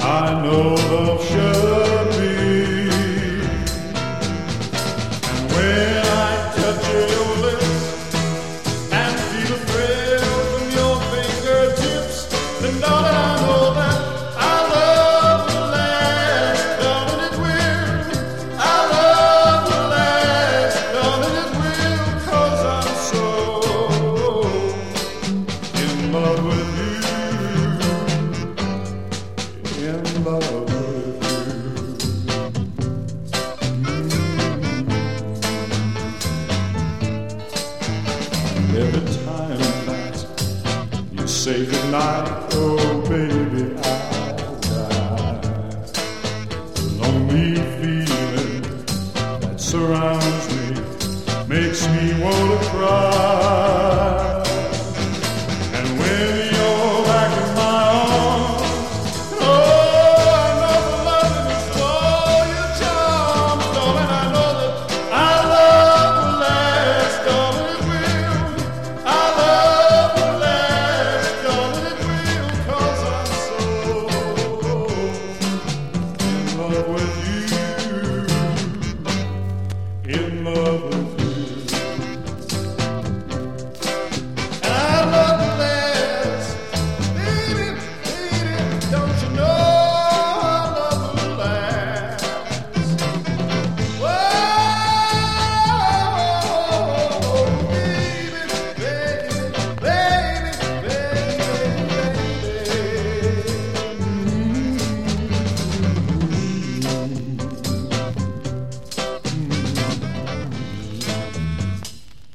I know love should be. And when I touch your lips and feel a thrill from your fingertips, then darling, I know that our love will last. Darling, it will. Our love will last. Darling, it will. 'Cause I'm so in love with you. In love with you. Every time that you say goodnight,